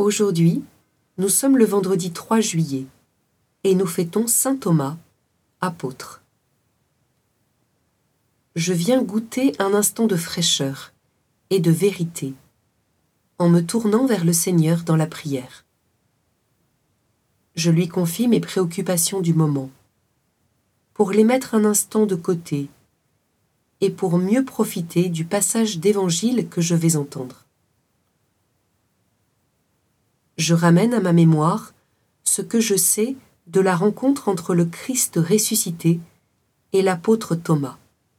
Aujourd'hui, nous sommes le vendredi 3 juillet et nous fêtons saint Thomas, apôtre. Je viens goûter un instant de fraîcheur et de vérité en me tournant vers le Seigneur dans la prière. Je lui confie mes préoccupations du moment, pour les mettre un instant de côté et pour mieux profiter du passage d'évangile que je vais entendre. Je ramène à ma mémoire ce que je sais de la rencontre entre le Christ ressuscité et l'apôtre Thomas.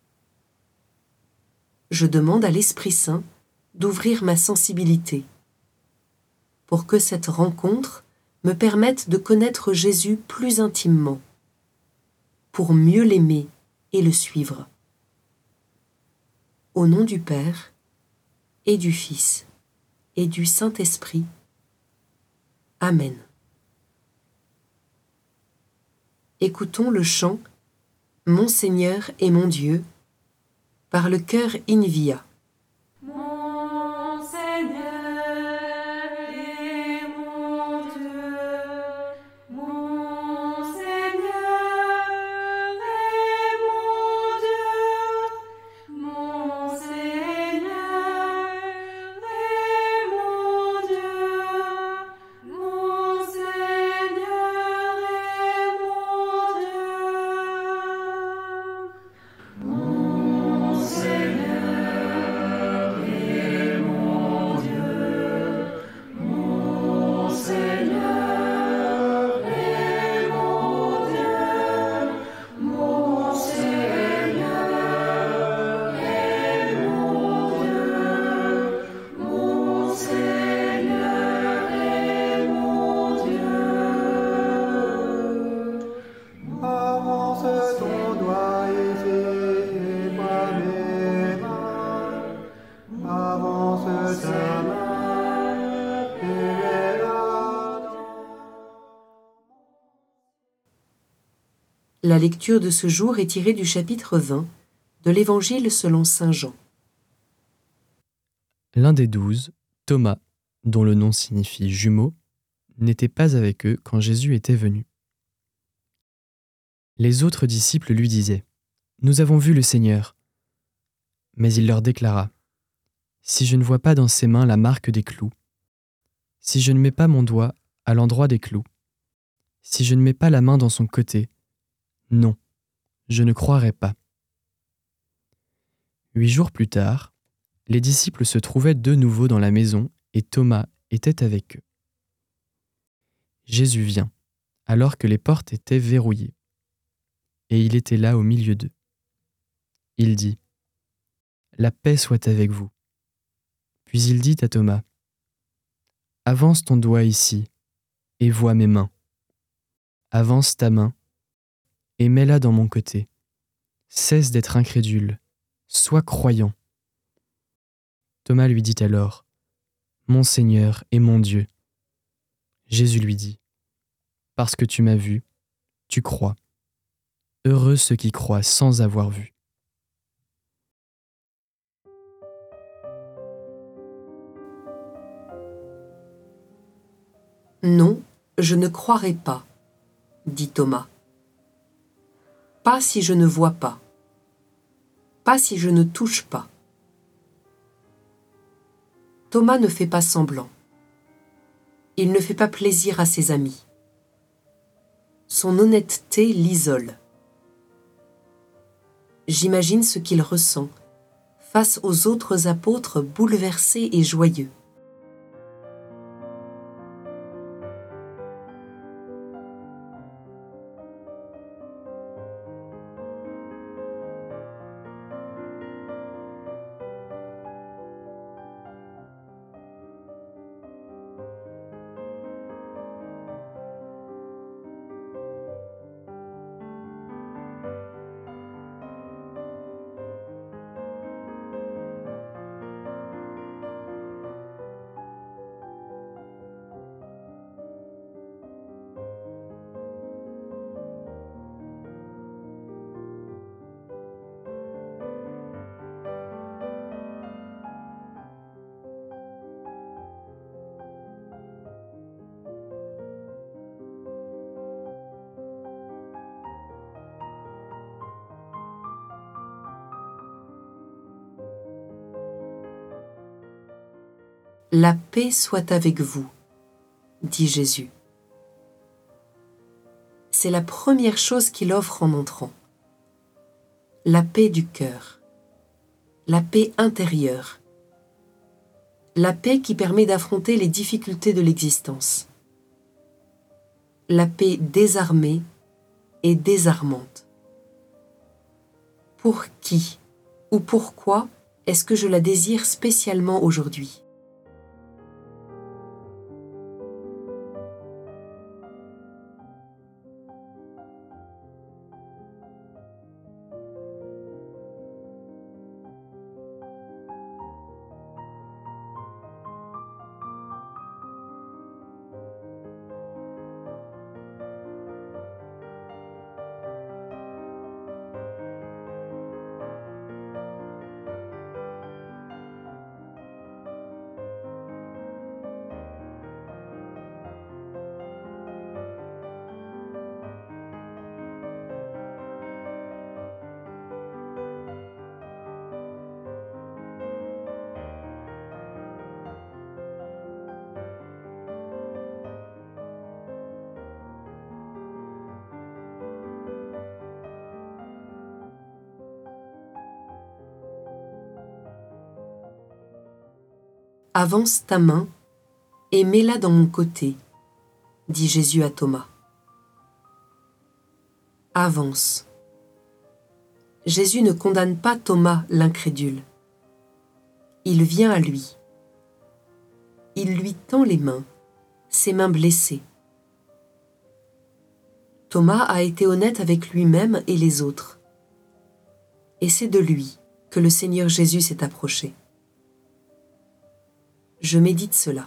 Je demande à l'Esprit Saint d'ouvrir ma sensibilité pour que cette rencontre me permette de connaître Jésus plus intimement, pour mieux l'aimer et le suivre. Au nom du Père, et du Fils, et du Saint-Esprit. Amen. Écoutons le chant « Mon Seigneur et mon Dieu » par le chœur Invia. Mon Seigneur et mon Dieu, mon Seigneur et mon Dieu, mon Seigneur et mon Dieu, mon Seigneur et mon Dieu, mon Seigneur. Avance ton doigt ici, pas mes mains. Avance ta main, et mets-la dans... La lecture de ce jour est tirée du chapitre 20 de l'Évangile selon saint Jean. L'un des 12, Thomas, dont le nom signifie jumeau, n'était pas avec eux quand Jésus était venu. Les autres disciples lui disaient « Nous avons vu le Seigneur ». Mais il leur déclara « Si je ne vois pas dans ses mains la marque des clous, si je ne mets pas mon doigt à l'endroit des clous, si je ne mets pas la main dans son côté, non, je ne croirai pas. » 8 jours plus tard, les disciples se trouvaient de nouveau dans la maison et Thomas était avec eux. Jésus vient, alors que les portes étaient verrouillées, et il était là au milieu d'eux. Il dit « La paix soit avec vous. » Puis il dit à Thomas « Avance ton doigt ici, et vois mes mains. Avance ta main, et mets-la dans mon côté. Cesse d'être incrédule, sois croyant. » Thomas lui dit alors « Mon Seigneur et mon Dieu. » Jésus lui dit « Parce que tu m'as vu, tu crois. Heureux ceux qui croient sans avoir vu. » Non, je ne croirai pas, dit Thomas. Pas si je ne vois pas. Pas si je ne touche pas. Thomas ne fait pas semblant. Il ne fait pas plaisir à ses amis. Son honnêteté l'isole. J'imagine ce qu'il ressent face aux autres apôtres bouleversés et joyeux. La paix soit avec vous, dit Jésus. C'est la première chose qu'il offre en entrant. La paix du cœur, la paix intérieure, la paix qui permet d'affronter les difficultés de l'existence, la paix désarmée et désarmante. Pour qui ou pourquoi est-ce que je la désire spécialement aujourd'hui ? Avance ta main et mets-la dans mon côté, dit Jésus à Thomas. Avance. Jésus ne condamne pas Thomas l'incrédule. Il vient à lui. Il lui tend les mains, ses mains blessées. Thomas a été honnête avec lui-même et les autres. Et c'est de lui que le Seigneur Jésus s'est approché. Je médite cela.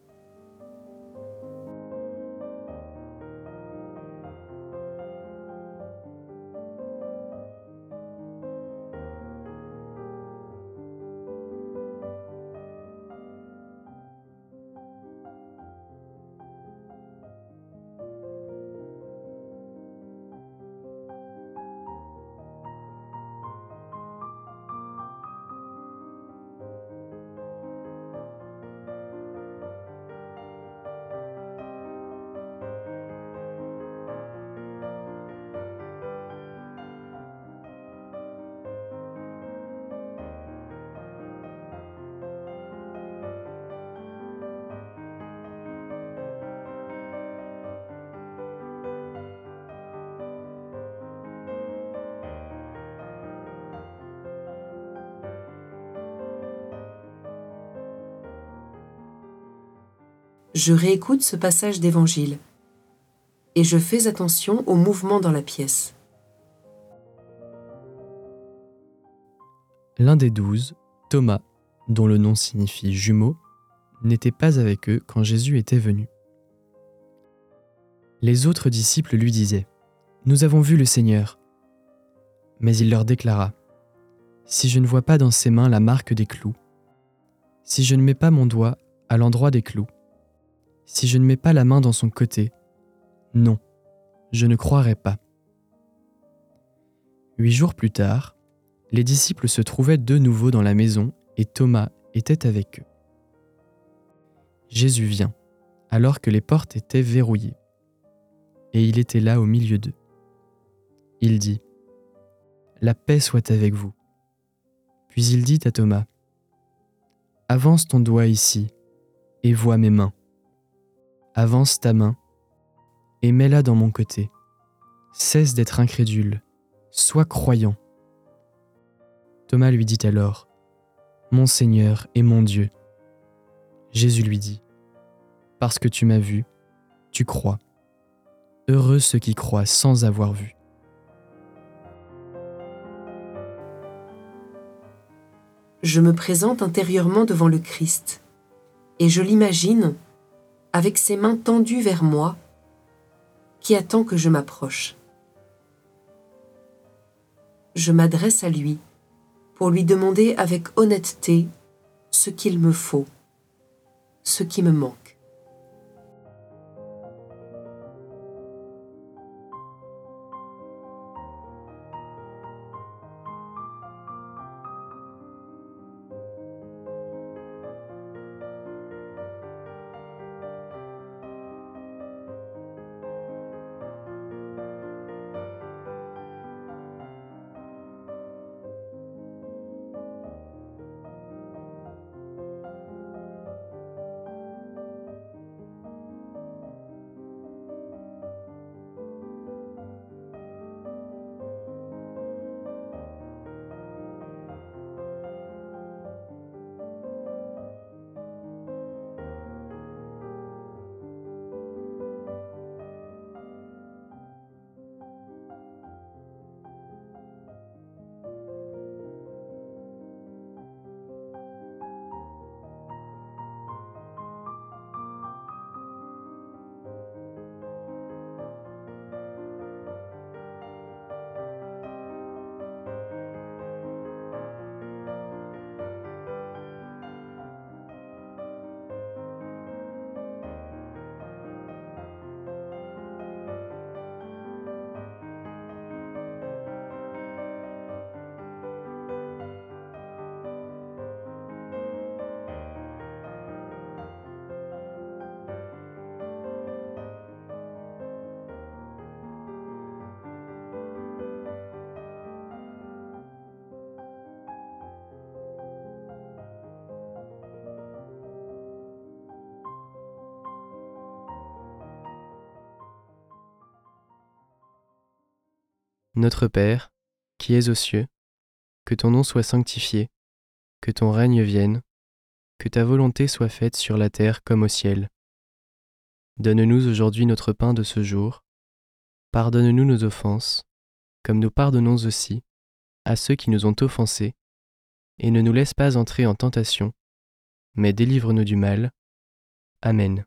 Je réécoute ce passage d'évangile et je fais attention au mouvement dans la pièce. L'un des 12, Thomas, dont le nom signifie jumeau, n'était pas avec eux quand Jésus était venu. Les autres disciples lui disaient : « Nous avons vu le Seigneur. » Mais il leur déclara : « Si je ne vois pas dans ses mains la marque des clous, si je ne mets pas mon doigt à l'endroit des clous, si je ne mets pas la main dans son côté, non, je ne croirai pas. » 8 jours plus tard, les disciples se trouvaient de nouveau dans la maison et Thomas était avec eux. Jésus vient, alors que les portes étaient verrouillées, et il était là au milieu d'eux. Il dit : « La paix soit avec vous. » Puis il dit à Thomas : « Avance ton doigt ici et vois mes mains. Avance ta main et mets-la dans mon côté. Cesse d'être incrédule, sois croyant. » Thomas lui dit alors : « Mon Seigneur et mon Dieu. » Jésus lui dit : « Parce que tu m'as vu, tu crois. Heureux ceux qui croient sans avoir vu. » Je me présente intérieurement devant le Christ et je l'imagine avec ses mains tendues vers moi, qui attend que je m'approche. Je m'adresse à lui pour lui demander avec honnêteté ce qu'il me faut, ce qui me manque. Notre Père, qui es aux cieux, que ton nom soit sanctifié, que ton règne vienne, que ta volonté soit faite sur la terre comme au ciel. Donne-nous aujourd'hui notre pain de ce jour. Pardonne-nous nos offenses, comme nous pardonnons aussi à ceux qui nous ont offensés, et ne nous laisse pas entrer en tentation, mais délivre-nous du mal. Amen.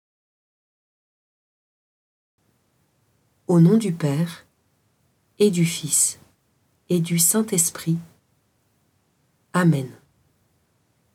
Au nom du Père, et du Fils, et du Saint-Esprit. Amen.